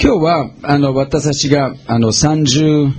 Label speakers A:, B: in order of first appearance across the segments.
A: 今日は私たちが33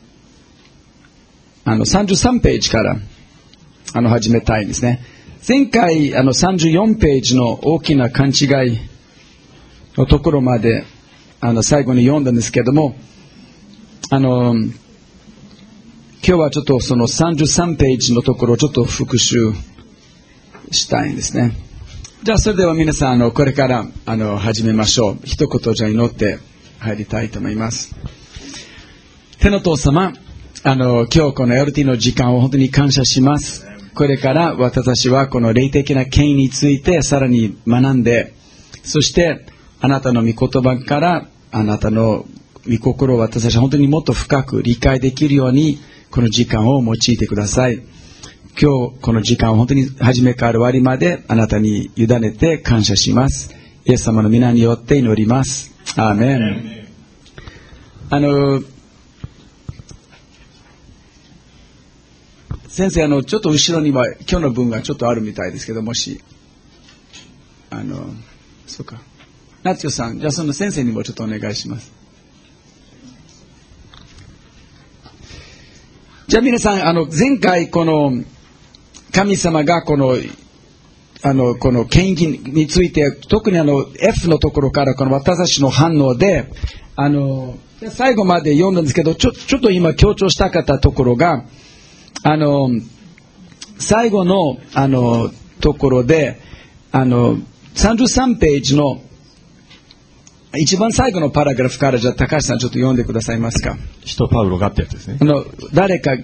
A: ページから始めたいんですね。前回34ページの大きな勘違いのところまで最後に読んだんですけども、今日はちょっとその33ページのところをちょっと復習したいんですね。じゃあそれでは皆さんこれから始めましょう。一言じゃ祈って入りたいと思います。天の父様、今日この LT の時間を本当に感謝します。これから私たちはこの霊的な権威についてさらに学んで、そしてあなたの御言葉からあなたの御心を私たちは本当にもっと深く理解できるようにこの時間を用いてください。今日この時間を本当に初めから終わりまであなたに委ねて感謝します。イエス様の皆によって祈ります。アーメン。先生ちょっと後ろには今日の文がちょっとあるみたいですけど、もしそうか、夏代さん、じゃあその先生にもちょっとお願いします。じゃあ皆さん前回この神様がこの権威について特にF のところからこの私たちの反応で最後まで読んだんですけど、ちょっと今強調したかったところが最後のところで33ページの一番最後のパラグラフから、じゃあ高橋さんちょっと読んでくださいますか。
B: 使徒パウロがってやつですね。
A: 誰か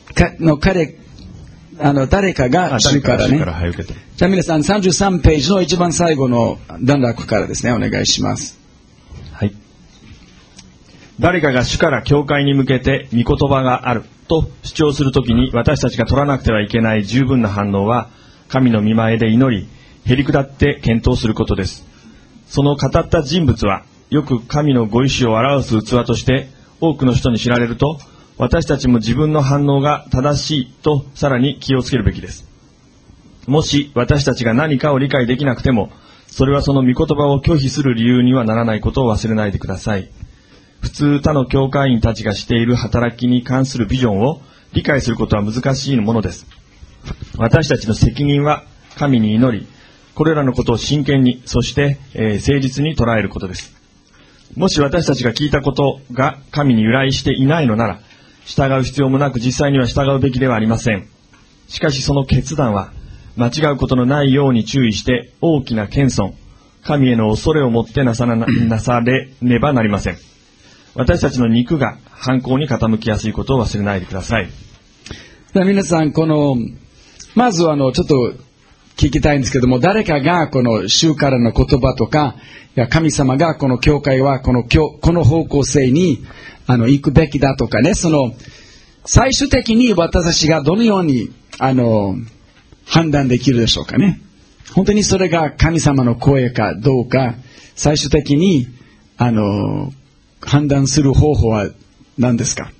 A: が主からね。じゃあ皆さん33ページの一番最後の段落からですね、お願いします。
B: はい。誰かが主から教会に向けて御言葉があると主張するときに、私たちが取らなくてはいけない十分な反応は、神の御前で祈り、へり下って検討することです。その語った人物は、よく神のご意志を表す器として多くの人に知られると、私たちも自分の反応が正しいとさらに気をつけるべきです。もし私たちが何かを理解できなくても、それはその御言葉を拒否する理由にはならないことを忘れないでください。普通他の教会員たちがしている働きに関するビジョンを理解することは難しいものです。私たちの責任は神に祈り、これらのことを真剣に、そして、誠実に捉えることです。もし私たちが聞いたことが神に由来していないのなら、従う必要もなく実際には従うべきではありません。しかしその決断は間違うことのないように注意して大きな謙遜、神への恐れを持ってなされねばなりません。私たちの肉が反抗に傾きやすいことを忘れないでください。
A: 皆さんまずちょっと聞きたいんですけども、誰かがこの主からの言葉とか、いや神様がこの教会はこの方向性に行くべきだとかね、最終的に私たちがどのように判断できるでしょうかね。本当にそれが神様の声かどうか、最終的に判断する方法は何ですか。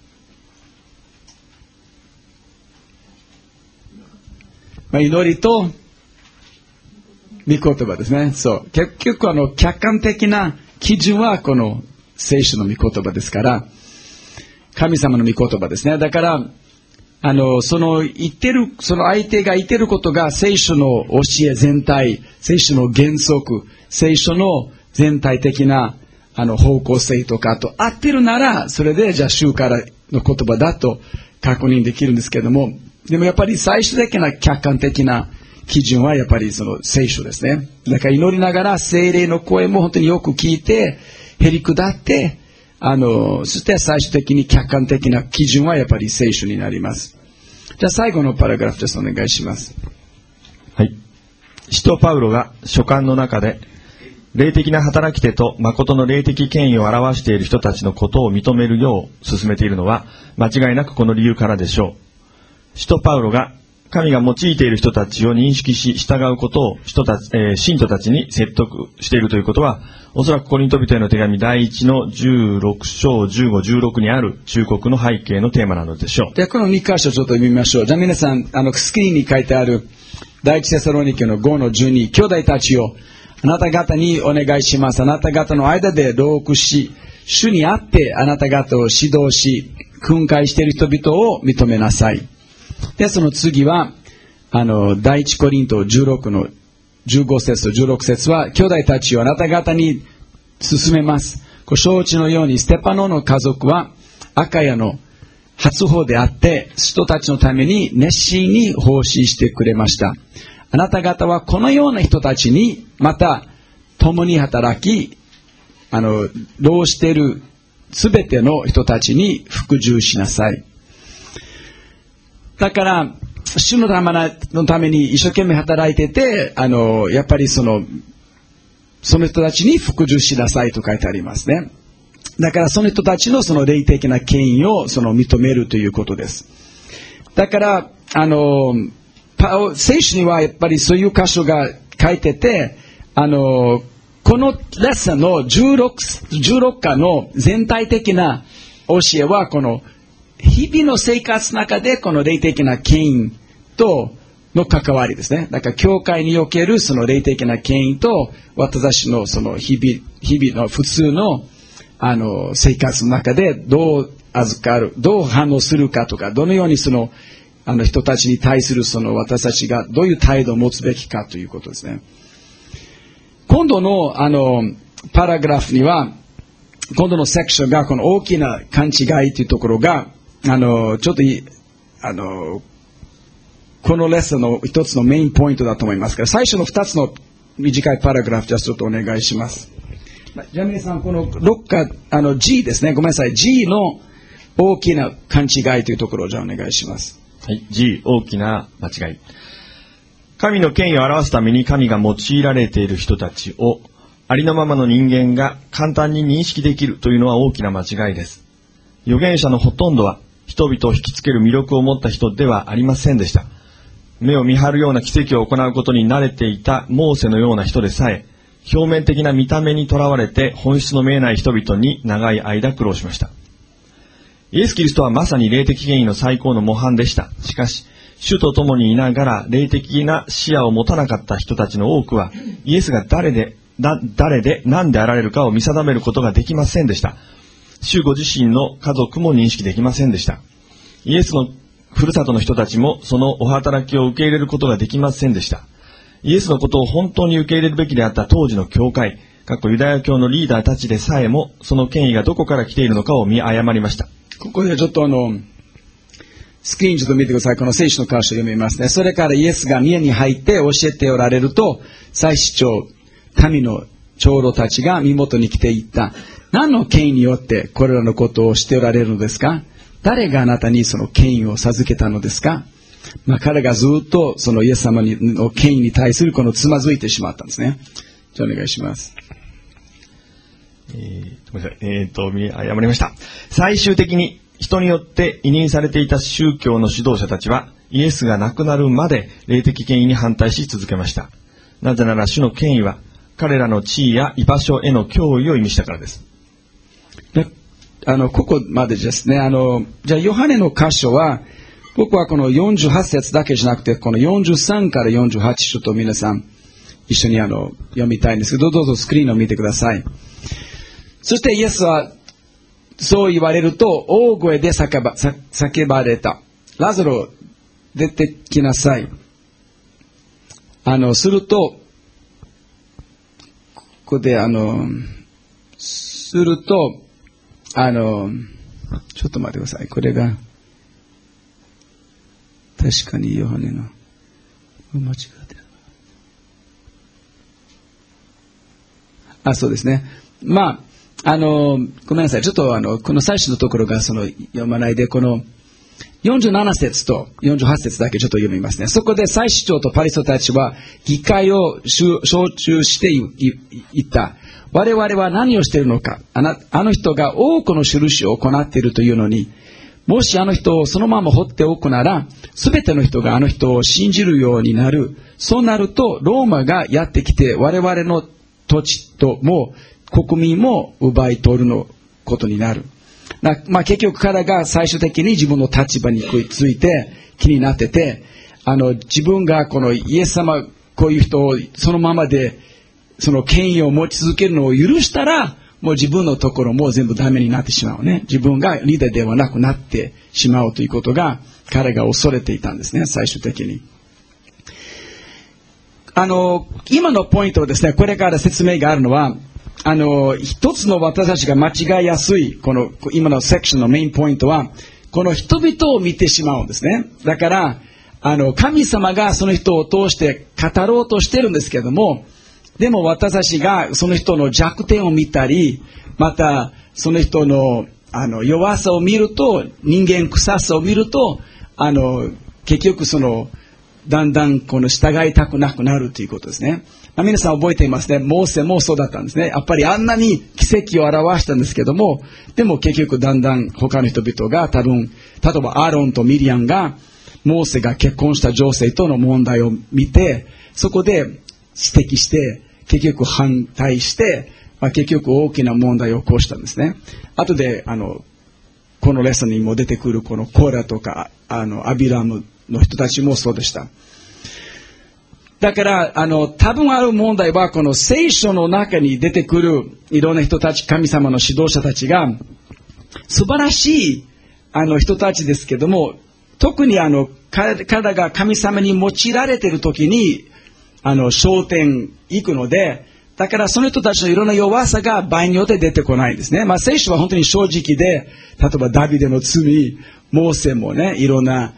A: 祈りと御言葉ですね。そう。結局客観的な基準はこの聖書の御言葉ですから、神様の御言葉ですね。だから、その相手が言ってることが聖書の教え全体、聖書の原則、聖書の全体的な方向性とかと合ってるなら、それでじゃあ主からの言葉だと確認できるんですけども、でもやっぱり最終的な客観的な基準はやっぱりその聖書ですね。だから祈りながら聖霊の声も本当によく聞いて、へり下って、そして最終的に客観的な基準はやっぱり聖書になります。じゃあ最後のパラグラフです。お願いします。
B: はい。使徒パウロが書簡の中で、霊的な働き手と誠の霊的権威を表している人たちのことを認めるよう進めているのは、間違いなくこの理由からでしょう。使徒パウロが神が用いている人たちを認識し従うことを信徒たちに説得しているということは、おそらくコリント人への手紙第1の16章15、16にある忠告の背景のテーマなのでしょう。
A: ではこの2箇所ちょっと読みましょう。じゃあ皆さんスクリーンに書いてある第一テサロニケの5の12、兄弟たちをあなた方にお願いします。あなた方の間で老苦し主にあってあなた方を指導し、訓戒している人々を認めなさい。で、その次は、第一コリント16の15節と16節は、兄弟たちをあなた方に進めます。ご承知のように、ステパノの家族は、アカヤの初歩であって、人たちのために熱心に奉仕してくれました。あなた方はこのような人たちに、また、共に働き、労しているすべての人たちに服従しなさい。だから、主のために一生懸命働いてて、やっぱりその人たちに服従しなさいと書いてありますね。だからその人たちのその霊的な権威を認めるということです。だから、聖書にはやっぱりそういう箇所が書いてて、このレッスンの16課の全体的な教えは、この日々の生活の中でこの霊的な権威との関わりですね。だから教会におけるその霊的な権威と私のその日々の普通の生活の中でどう預かる、どう反応するかとか、どのようにその人たちに対するその私たちがどういう態度を持つべきかということですね。今度のパラグラフには、今度のセクションがこの大きな勘違いというところがちょっとこのレッスンの一つのメインポイントだと思いますから、最初の2つの短いパラグラフじゃちょっとお願いします。じゃあ皆さん、この6課G ですね、ごめんなさい、G の大きな勘違いというところをじゃあお願いします。
B: はい、G 大きな間違い。神の権威を表すために神が用いられている人たちをありのままの人間が簡単に認識できるというのは大きな間違いです。預言者のほとんどは人々を引きつける魅力を持った人ではありませんでした。目を見張るような奇跡を行うことに慣れていたモーセのような人でさえ、表面的な見た目にとらわれて本質の見えない人々に長い間苦労しました。イエス・キリストはまさに霊的権威の最高の模範でした。しかし、主と共にいながら霊的な視野を持たなかった人たちの多くは、イエスが誰で何であられるかを見定めることができませんでした。主ご自身の家族も認識できませんでした。イエスのふるさとの人たちもそのお働きを受け入れることができませんでした。イエスのことを本当に受け入れるべきであった当時の教会、ユダヤ教のリーダーたちでさえも、その権威がどこから来ているのかを見誤りました。
A: ここでちょっとスクリーンちょっと見てください。この聖書の箇所読みますね。それからイエスが宮に入って教えておられると、祭司長、民の長老たちが身元に来ていった。何の権威によってこれらのことをしておられるのですか？誰があなたにその権威を授けたのですか？彼がずっとそのイエス様の権威に対するこのつまずいてしまったんですね。じゃあお願いします。
B: ごめんなさい。誤りました。最終的に人によって委任されていた宗教の指導者たちは、イエスが亡くなるまで霊的権威に反対し続けました。なぜなら主の権威は、彼らの地位や居場所への脅威を意味したからです。
A: で、ここまでですね。じゃあヨハネの箇所は、僕はこの48節だけじゃなくて、この43から48ちょっと皆さん一緒に読みたいんですけど、どうぞスクリーンを見てください。そしてイエスはそう言われると大声で叫ばれた。ラザロ出てきなさい。すると、ここですると、ちょっと待ってください。これが、確かにヨハネの、間違ってる。そうですね。ごめんなさい。ちょっとこの最初のところが読まないで、この47節と48節だけちょっと読みますね。そこで祭司長とパリサイたちは議会を招集していった。我々は何をしているのか。あの人が多くの印を行っているというのに、もしあの人をそのまま放っておくなら、すべての人があの人を信じるようになる。そうなると、ローマがやってきて、我々の土地とも国民も奪い取るのことになる。結局彼が最終的に自分の立場について気になってて、自分がこのイエス様、こういう人をそのままで、その権威を持ち続けるのを許したら、 もう自分のところも全部ダメになってしまうね。自分がリーダーではなくなってしまうということが彼が恐れていたんですね、最終的に。今のポイントはですね、これから説明があるのは、一つの私たちが間違いやすい、この今のセクションのメインポイントは、この人々を見てしまうんですね。だから、神様がその人を通して語ろうとしてるんですけども、でも私たちがその人の弱点を見たり、またその人の、弱さを見ると、人間臭さを見ると、結局だんだん従いたくなくなるということですね。皆さん覚えていますね。モーセもそうだったんですね。やっぱりあんなに奇跡を表したんですけども、でも結局だんだん他の人々が例えばアーロンとミリアンが、モーセが結婚した女性との問題を見て、そこで指摘して、結局反対して、結局大きな問題を起こしたんですね。後で、このレッスンにも出てくるこのコーラとか、アビラムの人たちもそうでした。だから、多分ある問題は、この聖書の中に出てくるいろんな人たち、神様の指導者たちが、素晴らしい、人たちですけども、特に彼らが神様に用いられている時に、焦点行くので、だからその人たちのいろんな弱さが場合によって出てこないんですね。聖書は本当に正直で、例えばダビデの罪、モーセもね、いろんな、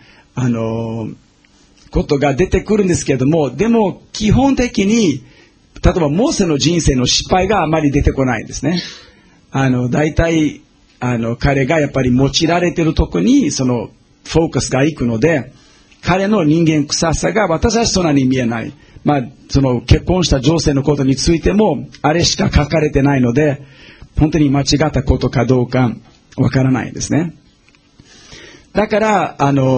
A: ことが出てくるんですけども、でも基本的に、例えばモーセの人生の失敗があまり出てこないんですね。大体、彼がやっぱり用いられているところに、フォーカスが行くので、彼の人間臭さが私はそんなに見えない。結婚した女性のことについても、あれしか書かれてないので、本当に間違ったことかどうかわからないんですね。だから、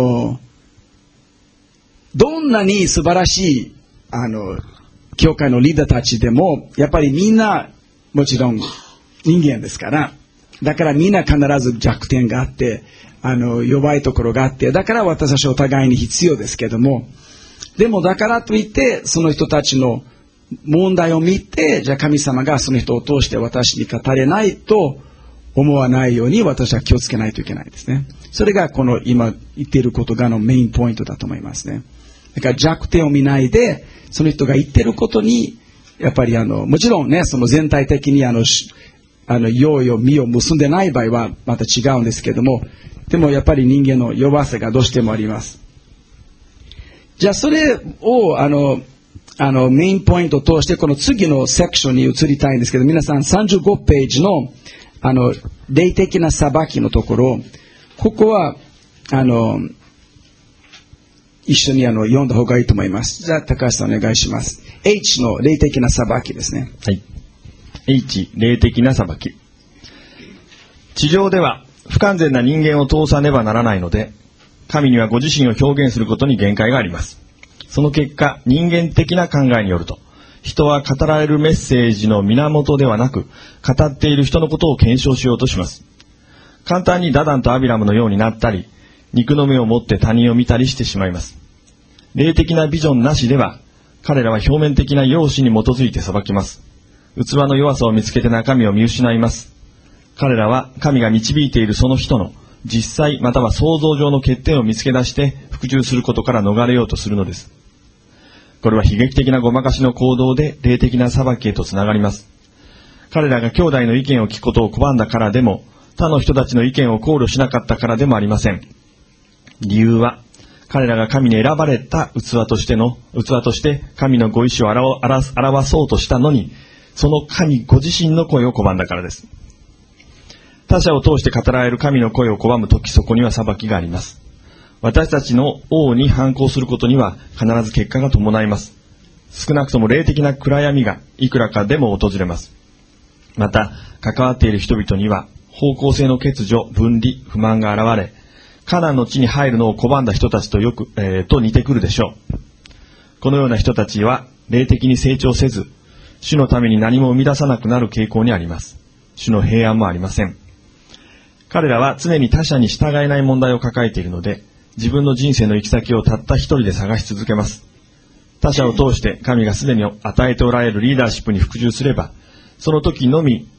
A: どんなに素晴らしい、教会のリーダーたちでも、やっぱりみんな、もちろん人間ですから、だからみんな必ず弱点があって、弱いところがあって、だから私たちお互いに必要ですけども、でもだからといって、その人たちの問題を見て、じゃあ神様がその人を通して私に語れないと思わないように私は気をつけないといけないですね。それがこの今言っていることがメインポイントだと思いますね。だから弱点を見ないで、その人が言っていることに、やっぱりもちろんね、全体的に用意を実を結んでない場合はまた違うんですけども、でもやっぱり人間の弱さがどうしてもあります。じゃあそれをメインポイントを通してこの次のセクションに移りたいんですけど、皆さん35ページの霊的な裁きのところ、ここは一緒に読んだ方がいいと思います。じゃあ高橋さんお願いします。H の霊的な裁きですね。
B: はい。H 霊的な裁き。地上では不完全な人間を通さねばならないので、神にはご自身を表現することに限界があります。その結果、人間的な考えによると、人は語られるメッセージの源ではなく、語っている人のことを検証しようとします。簡単にダダンとアビラムのようになったり、肉の目を持って他人を見たりしてしまいます。霊的なビジョンなしでは、彼らは表面的な容姿に基づいて裁きます。器の弱さを見つけて中身を見失います。彼らは神が導いているその人の実際または想像上の欠点を見つけ出して服従することから逃れようとするのです。これは悲劇的なごまかしの行動で霊的な裁きへとつながります。彼らが兄弟の意見を聞くことを拒んだからでも、他の人たちの意見を考慮しなかったからでもありません。理由は、彼らが神に選ばれた器として神のご意志を表そうとしたのに、その神ご自身の声を拒んだからです。他者を通して語られる神の声を拒むとき、そこには裁きがあります。私たちの王に反抗することには必ず結果が伴います。少なくとも霊的な暗闇がいくらかでも訪れます。また、関わっている人々には方向性の欠如、分離、不満が現れ、カナンの地に入るのを拒んだ人たちとと似てくるでしょう。このような人たちは霊的に成長せず、主のために何も生み出さなくなる傾向にあります。主の平安もありません。彼らは常に他者に従えない問題を抱えているので、自分の人生の行き先をたった一人で探し続けます。他者を通して神がすでに与えておられるリーダーシップに服従すれば、その時のみ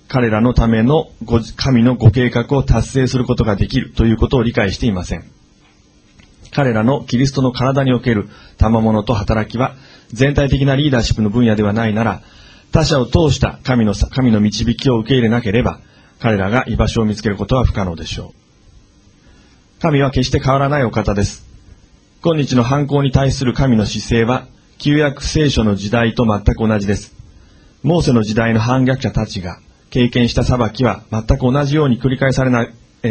B: 彼らのための神のご計画を達成することができるということを理解していません。彼らのキリストの体における賜物と働きは全体的なリーダーシップの分野ではないなら、他者を通した神の導きを受け入れなければ、彼らが居場所を見つけることは不可能でしょう。神は決して変わらないお方です。今日の犯行に対する神の姿勢は、旧約聖書の時代と全く同じです。モーセの時代の反逆者たちが経験した裁きは全く同じように繰り返されな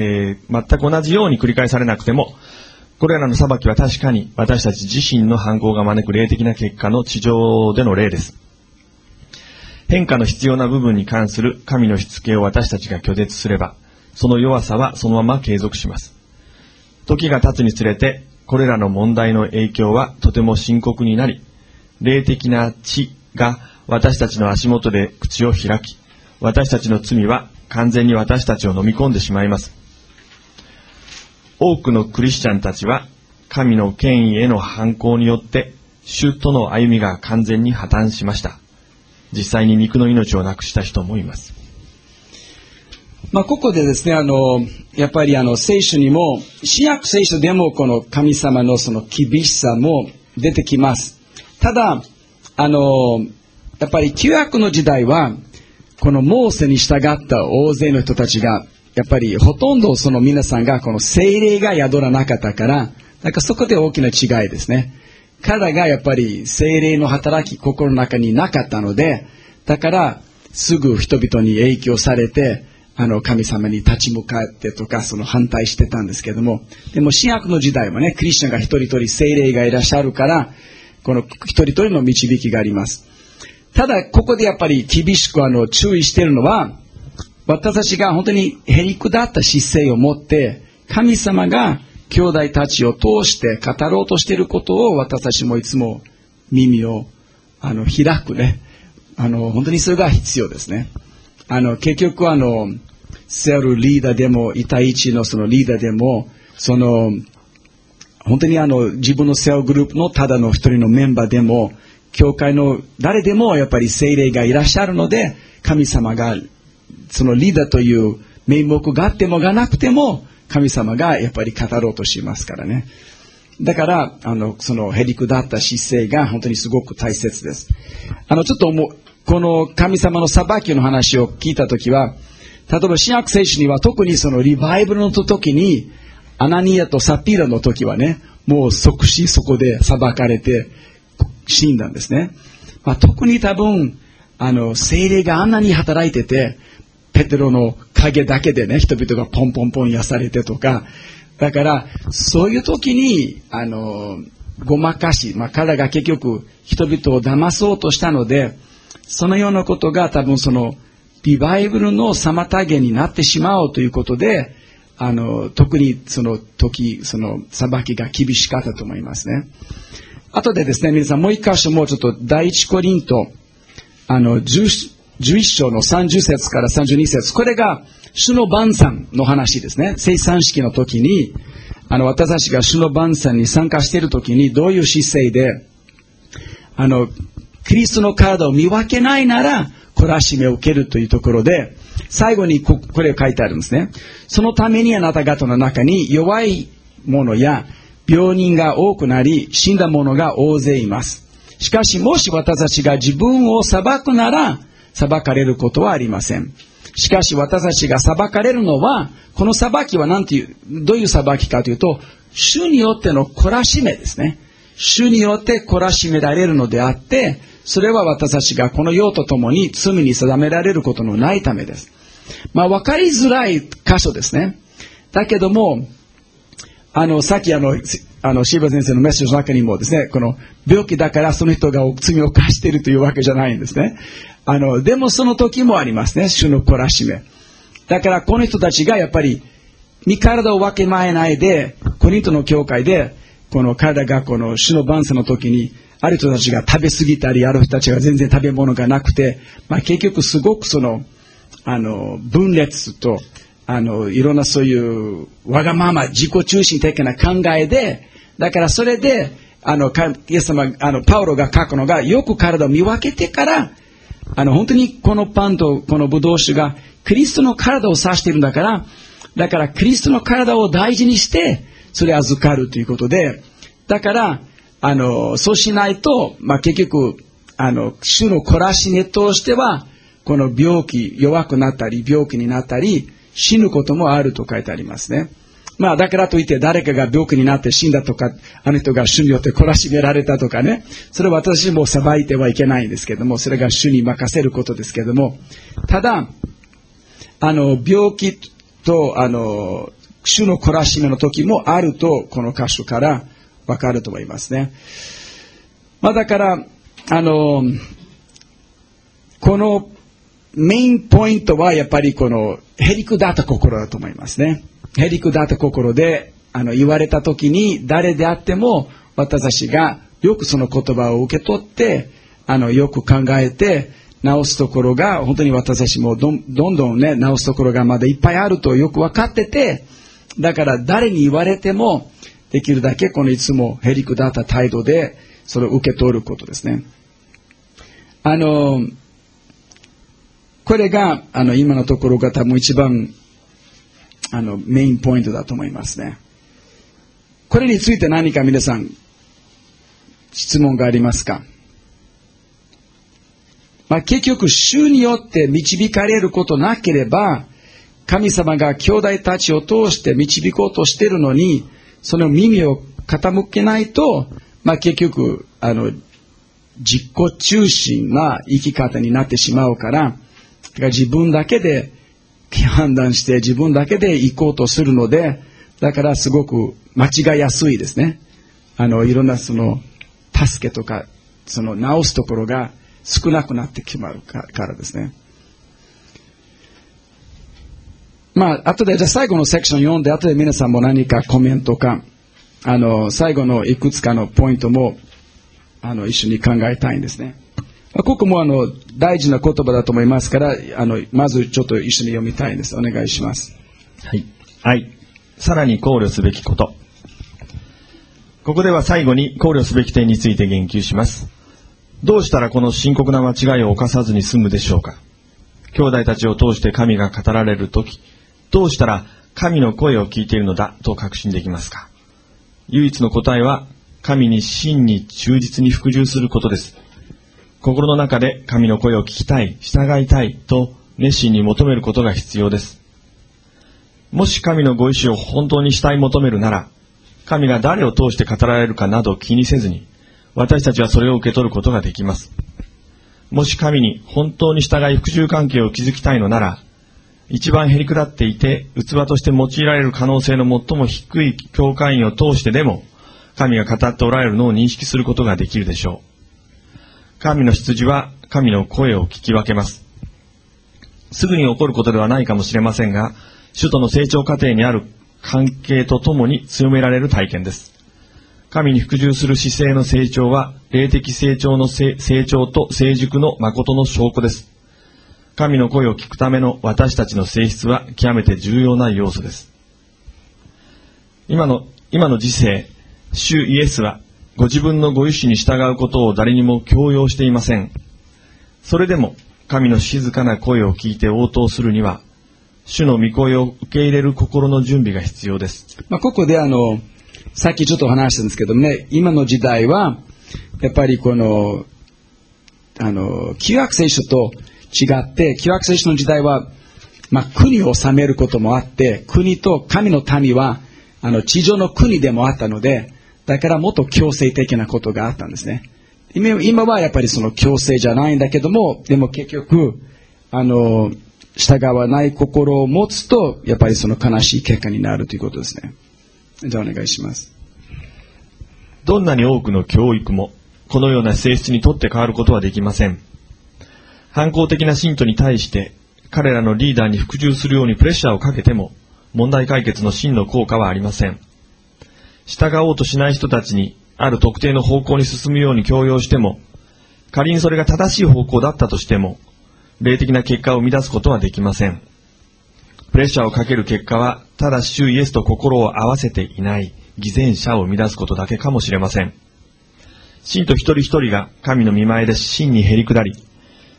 B: くても、これらの裁きは確かに私たち自身の犯行が招く霊的な結果の地上での例です。変化の必要な部分に関する神のしつけを私たちが拒絶すれば、その弱さはそのまま継続します。時が経つにつれて、これらの問題の影響はとても深刻になり、霊的な地が私たちの足元で口を開き、私たちの罪は完全に私たちを飲み込んでしまいます。多くのクリスチャンたちは神の権威への反抗によって主との歩みが完全に破綻しました。実際に肉の命をなくした人もいます。
A: ここでですね、やっぱり聖書にも、新約聖書でもこの神様のその厳しさも出てきます。ただ、やっぱり旧約の時代は、このモーセに従った大勢の人たちが、やっぱりほとんどその皆さんがこの聖霊が宿らなかったから、そこで大きな違いですね。彼らがやっぱり聖霊の働き心の中になかったので、だからすぐ人々に影響されて、神様に立ち向かってとか、その反対してたんですけども、でも新約の時代はね、クリスチャンが一人一人聖霊がいらっしゃるから、この一人一人の導きがあります。ただ、ここでやっぱり厳しく注意しているのは、私たちが本当にへりくだった姿勢を持って、神様が兄弟たちを通して語ろうとしていることを私たちもいつも耳を開くね。本当にそれが必要ですね。結局セルリーダーでも、1対1のそのリーダーでも、本当に自分のセルグループのただの一人のメンバーでも、教会の誰でもやっぱり聖霊がいらっしゃるので、神様がそのリーダーという名目があってもがなくても、神様がやっぱり語ろうとしますからね。だから、そのへりくだった姿勢が本当にすごく大切です。ちょっとこの神様の裁きの話を聞いたときは、例えば新約聖書には特にそのリバイバルの時に、アナニアとサピーラの時はね、もう即死そこで裁かれて死んだんですね。特に多分、聖霊があんなに働いてて、ペテロの影だけでね、人々がポンポンポン癒されてとか、だから、そういう時に、ごまかし、彼らが結局、人々を騙そうとしたので、そのようなことが多分その、リバイバルの妨げになってしまうということで、特にその時、その裁きが厳しかったと思いますね。後でですね、皆さんもう一箇所もちょっと第一コリント、11章の30節から32節、これが主の晩餐の話ですね。聖餐式の時に、私たちが主の晩餐に参加している時にどういう姿勢で、キリストの体を見分けないなら、懲らしめを受けるというところで、最後にこれを書いてあるんですね。そのためにあなた方の中に弱い者や病人が多くなり、死んだ者が大勢います。しかし、もし私たちが自分を裁くなら、裁かれることはありません。しかし私たちが裁かれるのは、この裁きはどういう裁きかというと、主によっての懲らしめですね。主によって懲らしめられるのであって、それは私たちがこの世とともに罪に定められることのないためです。わかりづらい箇所ですね。だけども、さっきシーバ先生のメッセージの中にもですね、この病気だからその人が罪を犯しているというわけじゃないんですね。でもその時もありますね、主の懲らしめ。だからこの人たちがやっぱり、身体を分けまえないで、コリントの教会で、この彼らがこの主の晩餐の時に、ある人たちが食べ過ぎたり、ある人たちが全然食べ物がなくて、結局すごくその、分裂と、いろんなそういうわがまま、自己中心的な考えで、だからそれで、イエス様、パウロが書くのが、よく体を見分けてから、 本当にこのパンとこのブドウ酒がキリストの体を指しているんだから、だからキリストの体を大事にして、それを預かるということで、だから、そうしないと、結局、主の懲らしめとしては、この病気、弱くなったり、病気になったり、死ぬこともあると書いてありますね。だからといって誰かが病気になって死んだとか、あの人が主によって懲らしめられたとかね、それは私も裁いてはいけないんですけども、それが主に任せることですけども、ただ、病気と、主の懲らしめの時もあると、この箇所からわかると思いますね。だから、このメインポイントはやっぱりこのへりくだった心だと思いますね。へりくだった心で言われた時に誰であっても私たちがよくその言葉を受け取ってよく考えて直すところが本当に私たちもどんどんね直すところがまだいっぱいあるとよく分かってて、だから誰に言われてもできるだけこのいつもへりくだった態度でそれを受け取ることですね。これが今のところが多分一番メインポイントだと思いますね。これについて何か皆さん質問がありますか？結局主によって導かれることなければ、神様が兄弟たちを通して導こうとしているのにその耳を傾けないと、結局自己中心な生き方になってしまうから、自分だけで判断して自分だけで行こうとするので、だからすごく間違いやすいですね。いろんなその助けとかその直すところが少なくなってしまうからですね。後でじゃあ最後のセクション読んで、後で皆さんも何かコメントか最後のいくつかのポイントも一緒に考えたいんですね。ここも大事な言葉だと思いますからまずちょっと一緒に読みたいんです。お願いします。
B: はい。さらに考慮すべきこと。ここでは最後に考慮すべき点について言及します。どうしたらこの深刻な間違いを犯さずに済むでしょうか。兄弟たちを通して神が語られるとき、どうしたら神の声を聞いているのだと確信できますか。唯一の答えは神に真に忠実に服従することです。心の中で神の声を聞きたい、従いたいと熱心に求めることが必要です。もし神のご意志を本当に慕い求めるなら、神が誰を通して語られるかなど気にせずに、私たちはそれを受け取ることができます。もし神に本当に従い復讐関係を築きたいのなら、一番へりくだっていて器として用いられる可能性の最も低い教会員を通してでも、神が語っておられるのを認識することができるでしょう。神の羊は神の声を聞き分けます。すぐに起こることではないかもしれませんが、主との成長過程にある関係とともに強められる体験です。神に服従する姿勢の成長は、霊的成長の成長と成熟の誠の証拠です。神の声を聞くための私たちの性質は極めて重要な要素です。今の時世、主イエスは、ご自分のご意志に従うことを誰にも強要していません。それでも神の静かな声を聞いて応答するには、主の御声を受け入れる心の準備が必要です。
A: ここでさっきちょっと話したんですけどもね、今の時代はやっぱりこの旧約聖書と違って、旧約聖書の時代は国を治めることもあって、国と神の民は地上の国でもあったので、だからもっと強制的なことがあったんですね。今はやっぱりその強制じゃないんだけども、でも結局従わない心を持つとやっぱりその悲しい結果になるということですね。じゃあお願いします。
B: どんなに多くの教育もこのような性質にとって変わることはできません。反抗的な信徒に対して彼らのリーダーに服従するようにプレッシャーをかけても問題解決の真の効果はありません。従おうとしない人たちにある特定の方向に進むように強要しても、仮にそれが正しい方向だったとしても、霊的な結果を生み出すことはできません。プレッシャーをかける結果は、ただ主イエスと心を合わせていない偽善者を生み出すことだけかもしれません。信徒一人一人が神の御前で真にへり下り、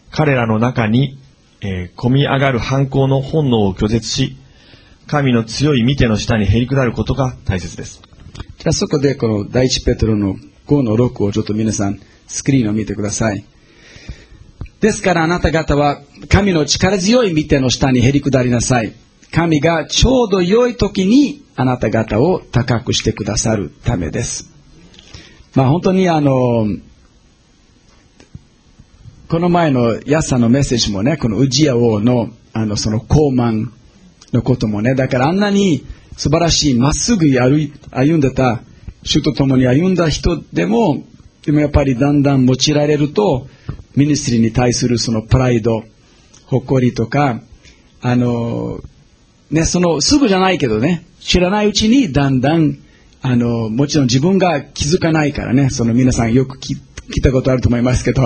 B: 彼らの中に、込み上がる反抗の本能を拒絶し、神の強い御手の下にへり下ることが大切です。
A: じゃあそこでこの第一ペテロの5の6をちょっと皆さんスクリーンを見てください。ですからあなた方は神の力強い御手の下にへり下りなさい。神がちょうど良い時にあなた方を高くしてくださるためです。本当にこの前のヤサのメッセージもね、このウジヤ王のその高慢のこともね、だからあんなに素晴らしいまっすぐ歩んでた、主と共に歩んだ人でもやっぱりだんだん用いられると、ミニストリーに対するそのプライド、誇りとか、すぐじゃないけどね、知らないうちにだんだん、もちろん自分が気づかないからね、皆さんよく聞いたことあると思いますけど、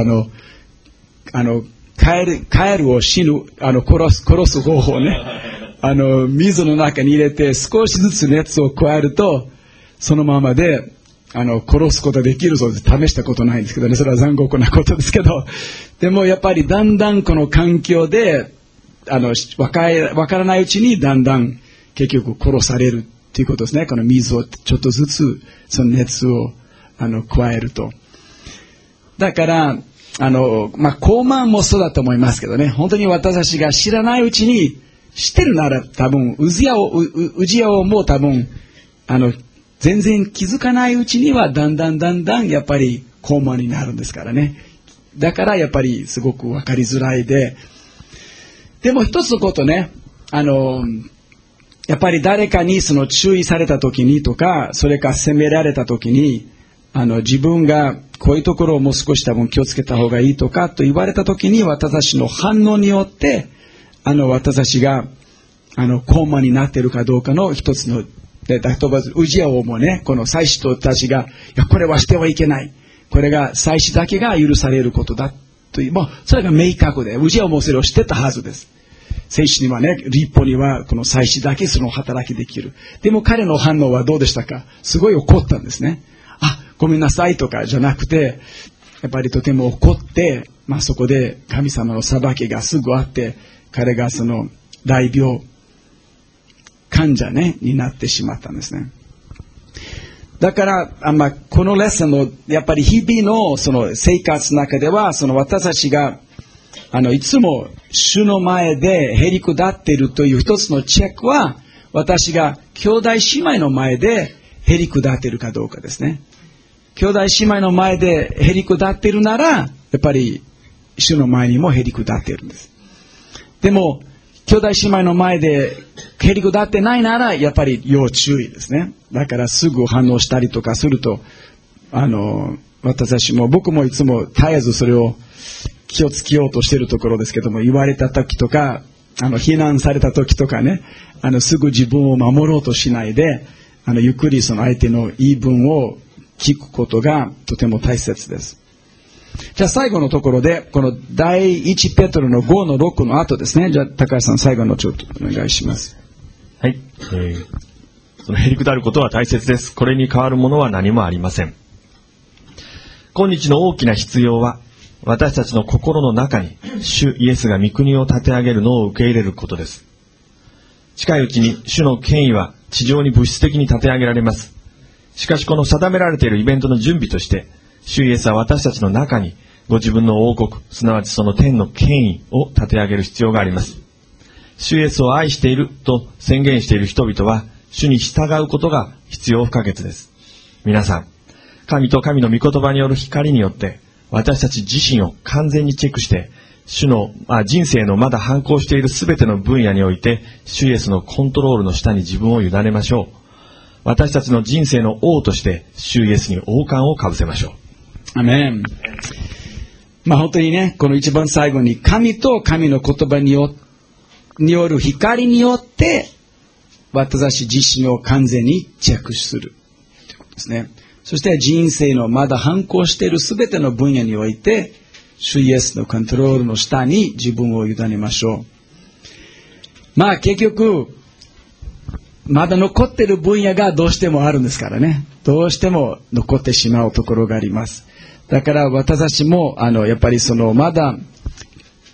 A: カエルを殺す方法ね、水の中に入れて少しずつ熱を加えると、そのままで、殺すことができるそうです。試したことないんですけどね、それは残酷なことですけど、でもやっぱりだんだんこの環境で、わからないうちにだんだん結局殺されるということですね。この水をちょっとずつ、その熱を、加えると。だから、高慢もそうだと思いますけどね、本当に私たちが知らないうちに、知ってるなら多分、ウジヤ王も多分、全然気づかないうちにはだんだんやっぱり高慢になるんですからね。だからやっぱりすごくわかりづらいで、でも一つのことね、やっぱり誰かにその注意された時にとか、それから責められた時に、自分がこういうところをもう少し多分気をつけた方がいいとかと言われた時に、私たちの反応によって、私たちが、高慢になっているかどうかの一つの、例えば、ウジヤ王もね、この祭司たちが、いや、これはしてはいけない。これが祭司だけが許されることだ。という、それが明確で、ウジヤ王もそれを知ってたはずです。聖書にはね、律法には、この祭司だけその働きできる。でも彼の反応はどうでしたか？すごい怒ったんですね。ごめんなさいとかじゃなくて、やっぱりとても怒って、そこで神様の裁きがすぐあって、彼がその大病、患者ね、になってしまったんですね。だから、このレッスンの、やっぱり日々のその生活の中では、その私たちが、いつも主の前でへり下っているという一つのチェックは、私が兄弟姉妹の前でへり下っているかどうかですね。兄弟姉妹の前でへり下っているなら、やっぱり主の前にもへり下っているんです。でも、兄弟姉妹の前でへり下ってないなら、やっぱり要注意ですね。だからすぐ反応したりとかすると、私たちも、僕もいつも絶えずそれを気をつけようとしているところですけども、言われた時とか、非難された時とかね、すぐ自分を守ろうとしないで、ゆっくりその相手の言い分を聞くことがとても大切です。じゃあ最後のところで、この第一ペテロの5の6の後ですね。じゃあ高橋さん最後のちょっとお願いします。
B: はい。そのへり下ることは大切です。これに代わるものは何もありません。今日の大きな必要は、私たちの心の中に主イエスが御国を立て上げるのを受け入れることです。近いうちに主の権威は地上に物質的に立て上げられます。しかしこの定められているイベントの準備として、主イエスは私たちの中にご自分の王国、すなわちその天の権威を立て上げる必要があります。主イエスを愛していると宣言している人々は、主に従うことが必要不可欠です。皆さん、神と神の御言葉による光によって、私たち自身を完全にチェックして、主の人生のまだ反抗しているすべての分野において、主イエスのコントロールの下に自分を委ねましょう。私たちの人生の王として、主イエスに王冠をかぶせましょう。
A: アメン。本当にね、この一番最後に、神と神の言葉による光によって、私たち自身を完全にチェックするということですね。そして人生のまだ反抗しているすべての分野において、主イエスのコントロールの下に自分を委ねましょう。結局、まだ残っている分野がどうしてもあるんですからね。どうしても残ってしまうところがあります。だから私たちも、やっぱりまだ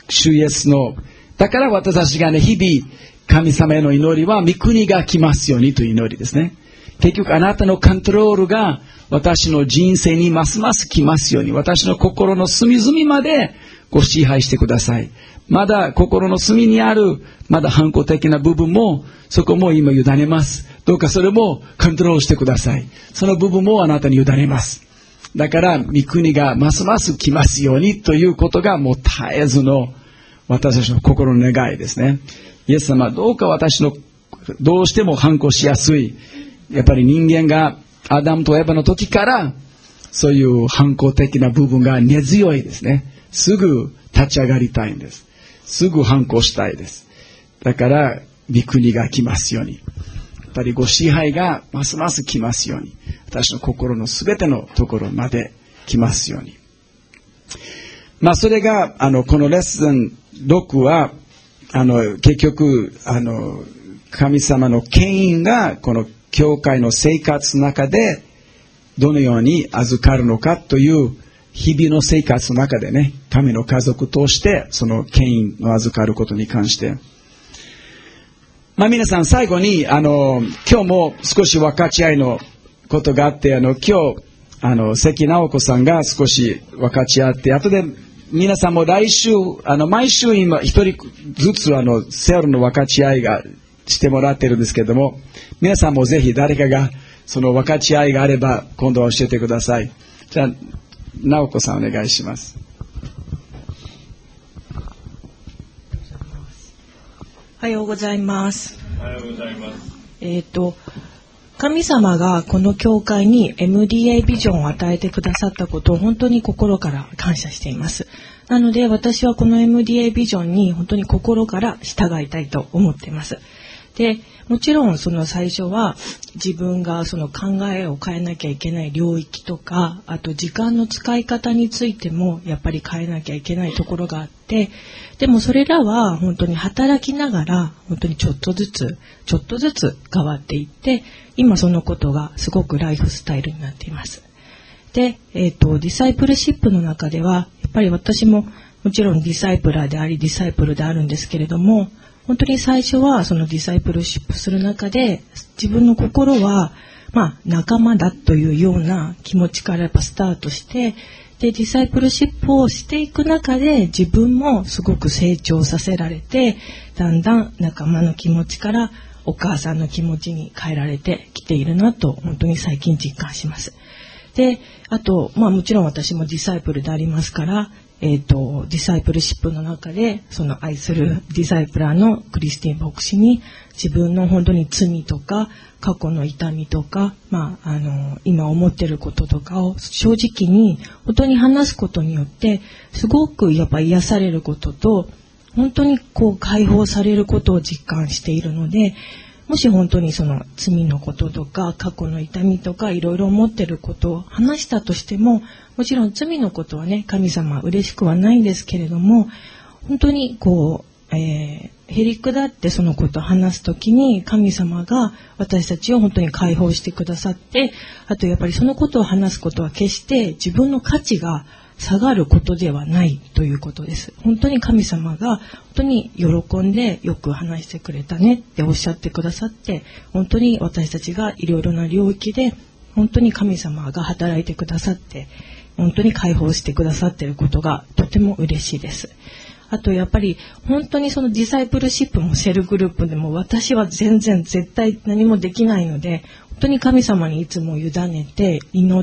A: 主イエスの、だから私たちがね、日々、神様への祈りは、御国が来ますようにという祈りですね。結局、あなたのコントロールが、私の人生にますます来ますように、私の心の隅々までご支配してください。まだ心の隅にある、まだ反抗的な部分も、そこも今委ねます。どうかそれもコントロールしてください。その部分もあなたに委ねます。だから、御国がますます来ますようにということがもう絶えずの私たちの心の願いですね。イエス様、どうか私のどうしても反抗しやすい、やっぱり人間がアダムとエバの時からそういう反抗的な部分が根強いですね。すぐ立ち上がりたいんです。すぐ反抗したいです。だから御国が来ますように、やっぱりご支配がますます来ますように、私の心のすべてのところまで来ますように。それがこのレッスン6は結局神様の権威がこの教会の生活の中でどのように預かるのかという日々の生活の中でね、神の家族としてその権威を預かることに関して、皆さん最後に今日も少し分かち合いのことがあって、今日関直子さんが少し分かち合って、後で皆さんも来週毎週今一人ずつセオルの分かち合いがしてもらってるんですけれども、皆さんもぜひ誰かがその分かち合いがあれば今度は教えてください。じゃあ直子さんお願いします。
C: おはようございます。
B: おはようございます。
C: 神様がこの教会に MDA ビジョンを与えてくださったことを本当に心から感謝しています。なので私はこの MDA ビジョンに本当に心から従いたいと思っています。で、もちろんその最初は自分がその考えを変えなきゃいけない領域とか、あと時間の使い方についてもやっぱり変えなきゃいけないところがあって、でもそれらは本当に働きながら本当にちょっとずつ変わっていって、今そのことがすごくライフスタイルになっています。で、ディサイプルシップの中ではやっぱり私ももちろんディサイプラーでありディサイプルであるんですけれども、本当に最初はそのディサイプルシップする中で自分の心は仲間だというような気持ちからやっぱスタートして、でディサイプルシップをしていく中で自分もすごく成長させられて、だんだん仲間の気持ちからお母さんの気持ちに変えられてきているなと本当に最近実感します。で、あともちろん私もディサイプルでありますから、ディサイプルシップの中でその愛するディサイプラーのクリスティン牧師に自分の本当に罪とか過去の痛みとか、今思っていることとかを正直に本当に話すことによってすごくやっぱ癒されることと、本当に解放されることを実感しているので、もし本当にその罪のこととか過去の痛みとかいろいろ思ってることを話したとしても、もちろん罪のことはね、神様は嬉しくはないんですけれども、本当にへりくだってそのことを話すときに神様が私たちを本当に解放してくださって、あとやっぱりそのことを話すことは決して自分の価値が下がることではないということです。本当に神様が本当に喜んでよく話してくれたねっておっしゃってくださって、本当に私たちがいろいろな領域で本当に神様が働いてくださって、本当に解放してくださっていることがとても嬉しいです。あとやっぱり本当にそのディサイプルシップもセルグループでも私は全然絶対何もできないので、本当に神様にいつも委ねて祈って、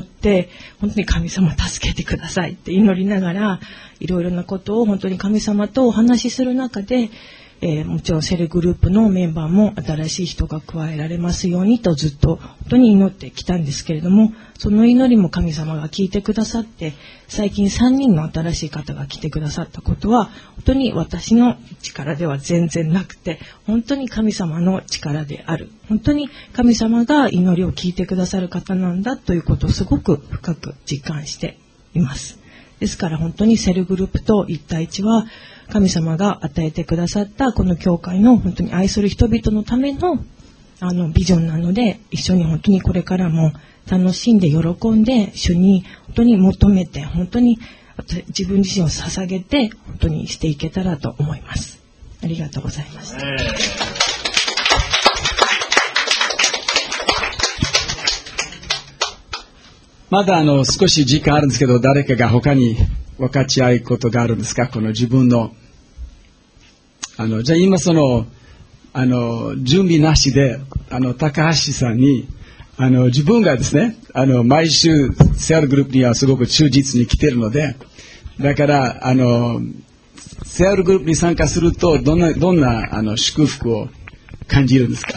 C: 本当に神様助けてくださいって祈りながら、いろいろなことを本当に神様とお話しする中で、もちろんセルグループのメンバーも新しい人が加えられますようにとずっと本当に祈ってきたんですけれども、その祈りも神様が聞いてくださって、最近3人の新しい方が来てくださったことは本当に私の力では全然なくて、本当に神様の力である、本当に神様が祈りを聞いてくださる方なんだということをすごく深く実感しています。ですから本当にセルグループと一対一は神様が与えてくださったこの教会の本当に愛する人々のためのビジョンなので、一緒に本当にこれからも楽しんで喜んで主に本当に求めて、本当に自分自身を捧げて本当にしていけたらと思います。ありがとうございました。
A: まだ少し時間あるんですけど、誰かが他に分かち合いことがあるんですか？この自分のじゃあ今準備なしで高橋さんに自分がですね毎週セアルグループにはすごく忠実に来ているので、だからセアルグループに参加するとどんな祝福を感じるんですか？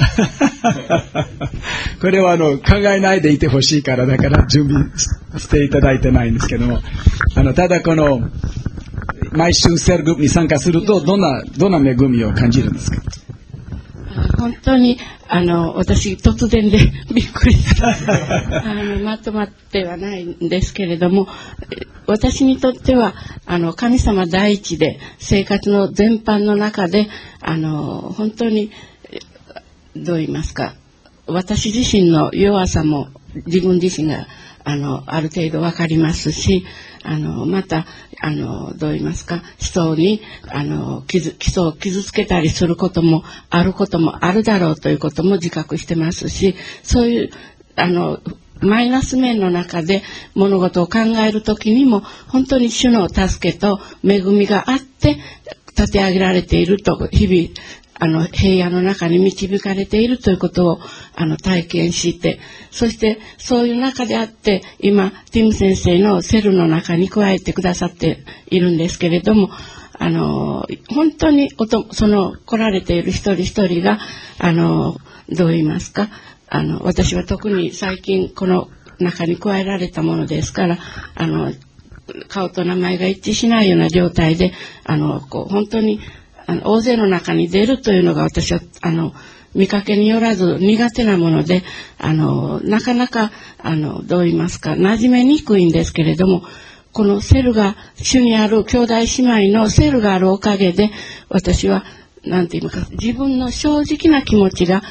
A: これは考えないでいてほしいから、だから準備していただいてないんですけども、ただ毎週セアルグループに参加するとどんな恵みを感じるんですか？
D: 本当に私突然でびっくりしたまとまってはないんですけれども、私にとっては神様第一で生活の全般の中で本当にどう言いますか、私自身の弱さも自分自身がある程度わかりますし、またどう言いますか、人に基礎を傷つけたりすることもあるだろうということも自覚してますし、そういうマイナス面の中で物事を考えるときにも本当に主の助けと恵みがあって立て上げられていると、日々平野の中に導かれているということを体験して、そしてそういう中であって今ティム先生のセルの中に加えてくださっているんですけれども、本当に来られている一人一人がどう言いますか、私は特に最近この中に加えられたものですから、顔と名前が一致しないような状態で本当に大勢の中に出るというのが私は見かけによらず苦手なもので、なかなかどう言いますか、馴染めにくいんですけれども、このセルが主にある兄弟姉妹のセルがあるおかげで、私はなんて言いますか、自分の正直な気持ちが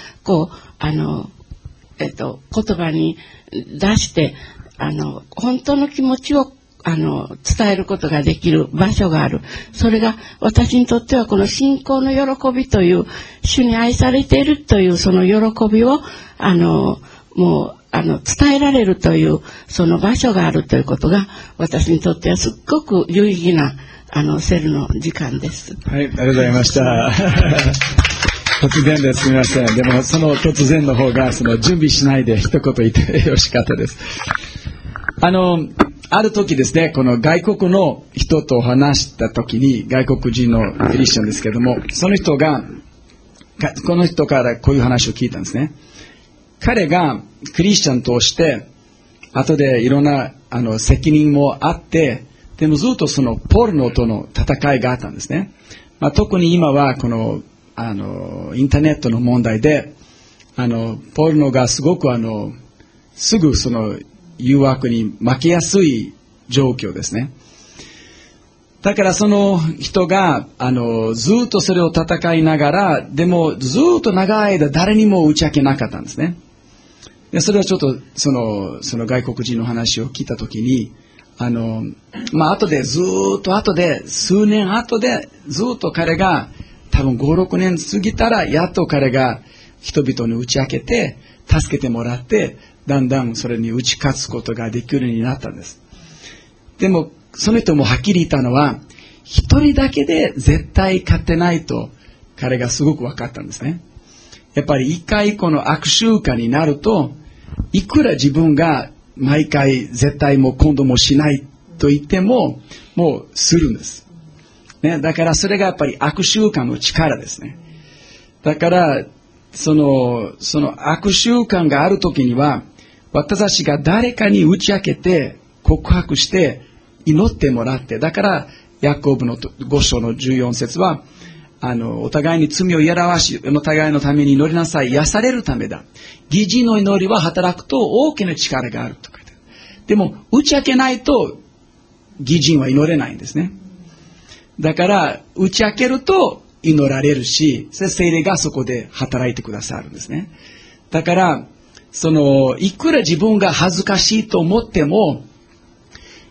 D: 言葉に出して本当の気持ちを伝えることができる場所がある。それが私にとってはこの信仰の喜びという、主に愛されているというその喜びをもう伝えられるというその場所があるということが、私にとってはすっごく有意義なセルの時間です。
A: はい、ありがとうございました。突然ですみません。でもその突然の方が準備しないで一言言ってよろしかったです。ある時ですね、この外国の人と話した時に、外国人のクリスチャンですけども、その人がこの人からこういう話を聞いたんですね。彼がクリスチャンとして後でいろんな責任もあって、でもずっとポルノとの戦いがあったんですね。特に今はこのインターネットの問題でポルノがすごくすぐ誘惑に負けやすい状況ですね。だからその人がずっとそれを戦いながら、でもずっと長い間誰にも打ち明けなかったんですね。でそれはちょっとその外国人の話を聞いたときに後で数年後でずっと彼が多分 5,6 年過ぎたらやっと彼が人々に打ち明けて助けてもらって、だんだんそれに打ち勝つことができるようになったんです。でもその人もはっきり言ったのは、一人だけで絶対勝てないと彼がすごく分かったんですね。やっぱり一回この悪習慣になると、いくら自分が毎回絶対もう今度もしないと言ってももうするんです、ね、だからそれがやっぱり悪習慣の力ですね。だからその悪習慣があるときには、私たちが誰かに打ち明けて告白して祈ってもらって、だからヤコブの5章の14節はお互いに罪を嫌わしお互いのために祈りなさい、癒されるためだ。義人の祈りは働くと大きな力があると書いてある。でも打ち明けないと義人は祈れないんですね。だから打ち明けると祈られるし、聖霊がそこで働いてくださるんですね。だからいくら自分が恥ずかしいと思っても、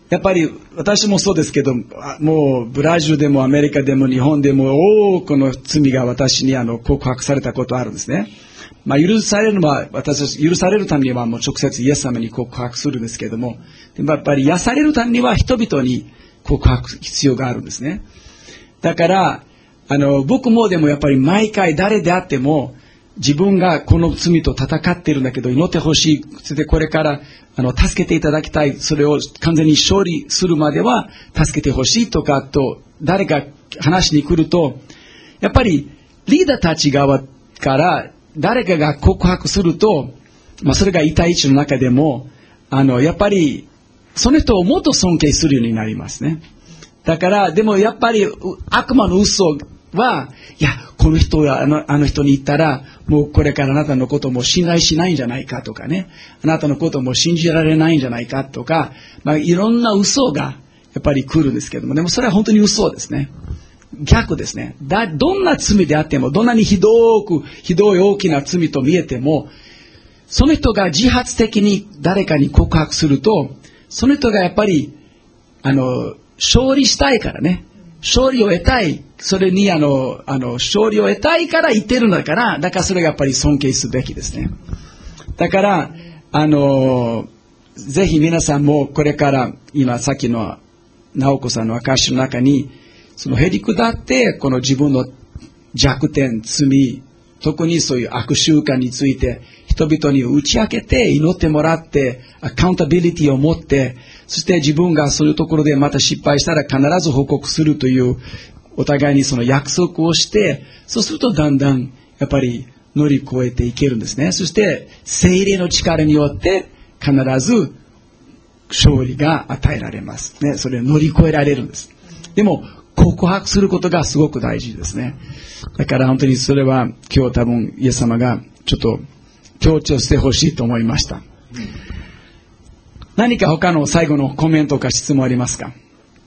A: やっぱり私もそうですけど、もうブラジルでもアメリカでも日本でも多くの罪が私に告白されたことあるんですね。許されるのは、私たち許されるためにはもう直接イエス様に告白するんですけれども、でもやっぱり癒されるためには人々に告白必要があるんですね。だから僕もでもやっぱり毎回誰であっても自分がこの罪と戦っているんだけど祈ってほしい、それでこれから助けていただきたい、それを完全に勝利するまでは助けてほしいとかと誰か話しに来ると、やっぱりリーダーたち側から誰かが告白すると、それが一対一の中でもやっぱりその人をもっと尊敬するようになりますね。だからでもやっぱり悪魔の嘘は、いやこの人があの人に言ったらもうこれからあなたのことも信頼しないんじゃないかとかね、あなたのことも信じられないんじゃないかとか、いろんな嘘がやっぱり来るんですけども、でもそれは本当に嘘ですね。逆ですね。どんな罪であっても、どんなにひどい大きな罪と見えても、その人が自発的に誰かに告白すると、その人がやっぱり勝利したいからね、勝利を得たい、それに勝利を得たいから言ってるんだから、だからそれがやっぱり尊敬すべきですね。だからぜひ皆さんもこれから今さっきの直子さんの証の中にそのへり下ってこの自分の弱点、罪、特にそういう悪習慣について人々に打ち明けて祈ってもらってアカウンタビリティを持って、そして自分がそういうところでまた失敗したら必ず報告するというお互いにその約束をして、そうするとだんだんやっぱり乗り越えていけるんですね。そして聖霊の力によって必ず勝利が与えられますね。それを乗り越えられるんです。でも告白することがすごく大事ですね。だから本当にそれは今日多分イエス様がちょっと強調してほしいと思いました。何か他の最後のコメントか質問ありますか？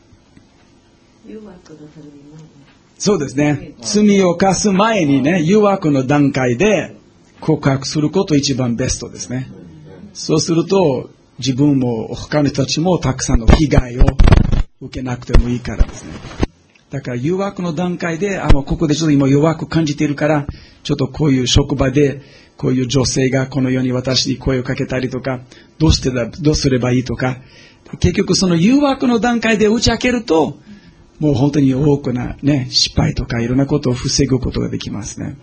A: そうですね。罪を犯す前にね、誘惑の段階で告白すること一番ベストですね。そうすると自分も他の人たちもたくさんの被害を受けなくてもいいからですね。だから誘惑の段階でここでちょっと今誘惑感じているから、ちょっとこういう職場でこういう女性がこのように私に声をかけたりとか、どうすればいいとか、結局その誘惑の段階で打ち明けると、もう本当に多くなね、失敗とかいろんなことを防ぐことができますね。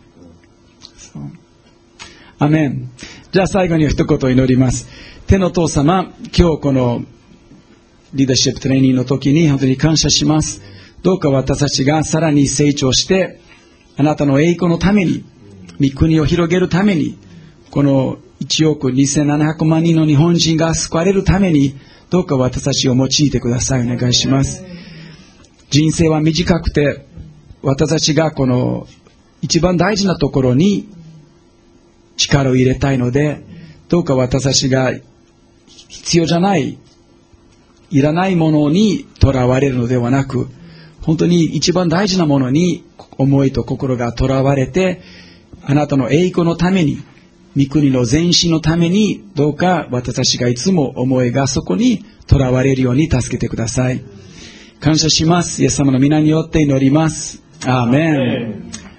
A: アメン。じゃあ最後に一言祈ります。天の父様、今日このリーダーシップトレーニングの時に本当に感謝します。どうか私たちがさらに成長して、あなたの栄光のために、御国を広げるために、この1億2700万人の日本人が救われるために、どうか私たちを用いてください。お願いします。人生は短くて、私たちがこの一番大事なところに力を入れたいので、どうか私たちが必要じゃない、いらないものにとらわれるのではなく、本当に一番大事なものに思いと心がとらわれて、あなたの栄光のために、御国の前進のために、どうか私たちがいつも思いがそこにとらわれるように助けてください。感謝します。イエス様の皆によって祈ります。アーメン。